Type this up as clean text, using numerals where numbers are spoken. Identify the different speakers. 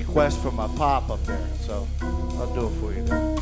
Speaker 1: request from my pop up there, so I'll do it for you now.